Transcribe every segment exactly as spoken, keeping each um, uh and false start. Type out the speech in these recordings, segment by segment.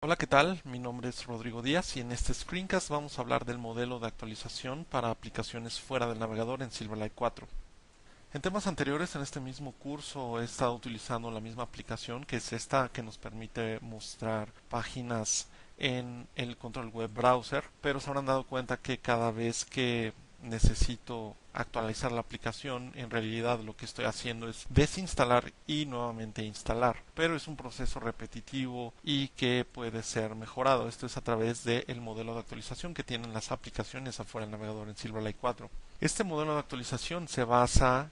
Hola, ¿qué tal? Mi nombre es Rodrigo Díaz y en este screencast vamos a hablar del modelo de actualización para aplicaciones fuera del navegador en Silverlight cuatro. En temas anteriores, en este mismo curso, he estado utilizando la misma aplicación, que es esta que nos permite mostrar páginas en el control web browser, pero se habrán dado cuenta que cada vez que necesito actualizar la aplicación, en realidad lo que estoy haciendo es desinstalar y nuevamente instalar, pero es un proceso repetitivo y que puede ser mejorado. Esto es a través del modelo de actualización que tienen las aplicaciones afuera del navegador en Silverlight cuatro. Este modelo de actualización se basa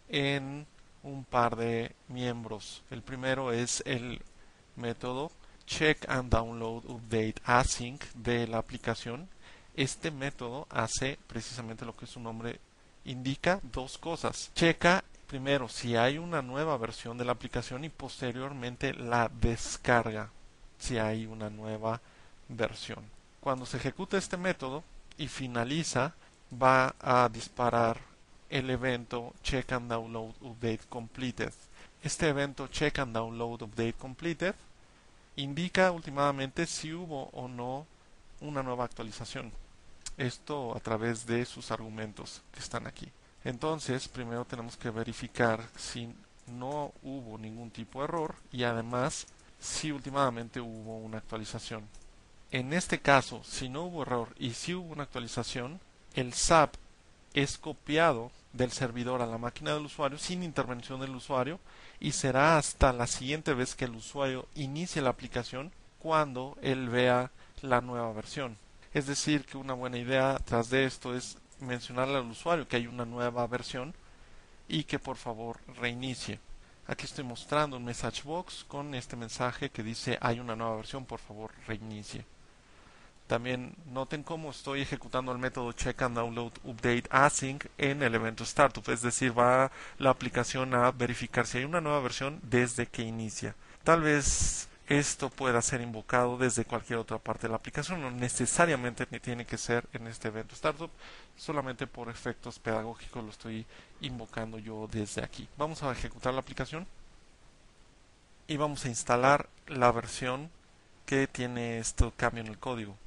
en un par de miembros. El primero es el método Check and Download Update Async de la aplicación. Este método hace precisamente lo que su nombre indica, dos cosas. Checa primero si hay una nueva versión de la aplicación y posteriormente la descarga si hay una nueva versión. Cuando se ejecuta este método y finaliza, va a disparar el evento Check and Download Update Completed. Este evento Check and Download Update Completed indica últimamente si hubo o no una nueva actualización. Esto a través de sus argumentos que están aquí. Entonces, primero tenemos que verificar si no hubo ningún tipo de error y además si últimamente hubo una actualización. En este caso, si no hubo error y si hubo una actualización, el S A P es copiado del servidor a la máquina del usuario sin intervención del usuario y será hasta la siguiente vez que el usuario inicie la aplicación cuando él vea la nueva versión. Es decir, que una buena idea tras de esto es mencionarle al usuario que hay una nueva versión y que por favor reinicie. Aquí estoy mostrando un message box con este mensaje que dice hay una nueva versión, por favor reinicie. También noten cómo estoy ejecutando el método Check and Download Update Async en el evento Startup, es decir, va la aplicación a verificar si hay una nueva versión desde que inicia. Tal vez esto pueda ser invocado desde cualquier otra parte de la aplicación, no necesariamente tiene que ser en este evento Startup, solamente por efectos pedagógicos lo estoy invocando yo desde aquí. Vamos a ejecutar la aplicación y vamos a instalar la versión que tiene este cambio en el código.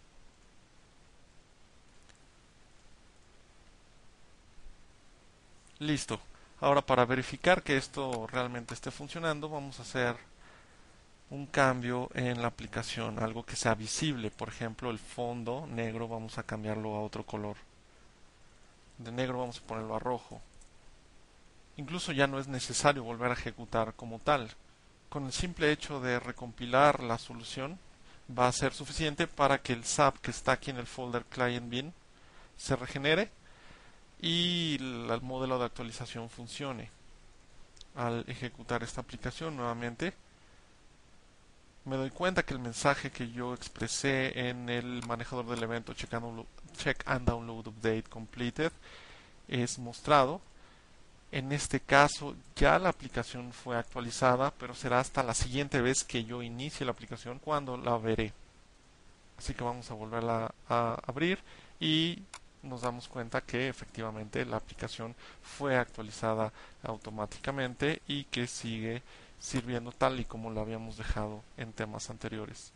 Listo. Ahora para verificar que esto realmente esté funcionando, vamos a hacer un cambio en la aplicación, algo que sea visible. Por ejemplo, el fondo negro vamos a cambiarlo a otro color. De negro vamos a ponerlo a rojo. Incluso ya no es necesario volver a ejecutar como tal. Con el simple hecho de recompilar la solución va a ser suficiente para que el S A P que está aquí en el folder client bin se regenere y el modelo de actualización funcione. Al ejecutar esta aplicación nuevamente, me doy cuenta que el mensaje que yo expresé en el manejador del evento Check and Download, Check and Download Update Completed es mostrado. En este caso ya la aplicación fue actualizada, pero será hasta la siguiente vez que yo inicie la aplicación cuando la veré. Así que vamos a volverla a abrir y nos damos cuenta que efectivamente la aplicación fue actualizada automáticamente y que sigue sirviendo tal y como lo habíamos dejado en temas anteriores.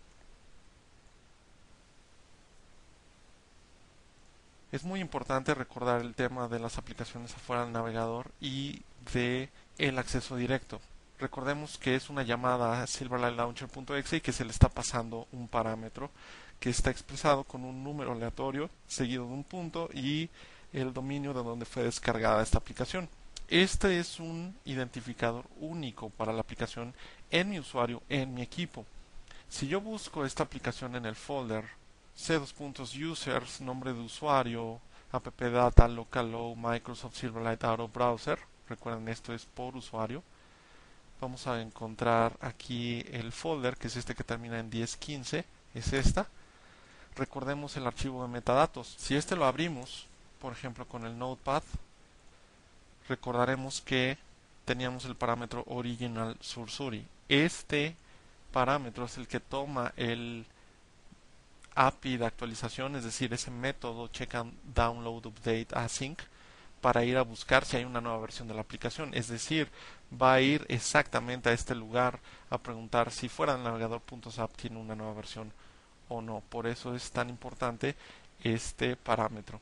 Es muy importante recordar el tema de las aplicaciones afuera del navegador y de el acceso directo. Recordemos que es una llamada a silverlight launcher punto e x e y que se le está pasando un parámetro que está expresado con un número aleatorio seguido de un punto y el dominio de donde fue descargada esta aplicación. Este es un identificador único para la aplicación en mi usuario, en mi equipo. Si yo busco esta aplicación en el folder C dos puntos users, nombre de usuario, appdata, localhost, Microsoft Silverlight Auto Browser, recuerden esto es por usuario, vamos a encontrar aquí el folder que es este que termina en diez quince, es esta. Recordemos el archivo de metadatos. Si este lo abrimos, por ejemplo con el Notepad, recordaremos que teníamos el parámetro original sursuri. Este parámetro es el que toma el A P I de actualización, es decir, ese método check and download update async para ir a buscar si hay una nueva versión de la aplicación. Es decir, va a ir exactamente a este lugar a preguntar si fuera del navegador.zap tiene una nueva versión o no. Por eso es tan importante este parámetro.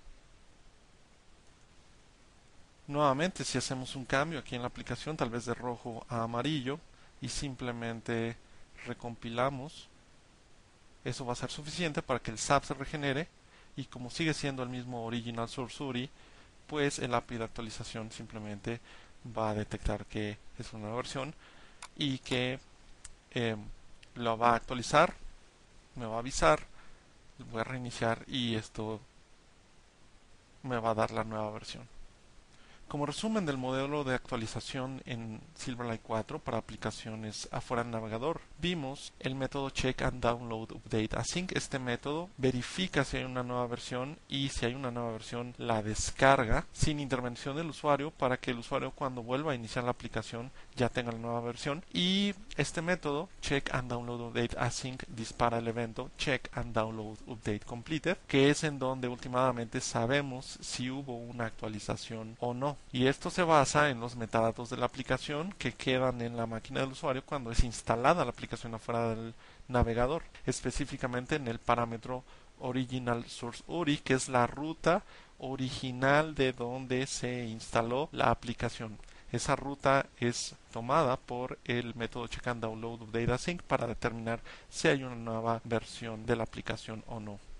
Nuevamente, si hacemos un cambio aquí en la aplicación, tal vez de rojo a amarillo, y simplemente recompilamos, eso va a ser suficiente para que el S A P se regenere, y como sigue siendo el mismo Original Source U R I, pues el A P I de actualización simplemente va a detectar que es una nueva versión y que eh, lo va a actualizar, me va a avisar, voy a reiniciar y esto me va a dar la nueva versión. Como resumen del modelo de actualización en Silverlight cuatro para aplicaciones afuera del navegador, vimos el método Check and Download Update Async. Este método verifica si hay una nueva versión y si hay una nueva versión la descarga sin intervención del usuario para que el usuario cuando vuelva a iniciar la aplicación ya tenga la nueva versión. Y este método Check and Download Update Async dispara el evento Check and Download Update Completed, que es en donde últimamente sabemos si hubo una actualización o no. Y esto se basa en los metadatos de la aplicación que quedan en la máquina del usuario cuando es instalada la aplicación afuera del navegador, específicamente en el parámetro Original Source U R I, que es la ruta original de donde se instaló la aplicación. Esa ruta es tomada por el método Check and Download Update Async para determinar si hay una nueva versión de la aplicación o no.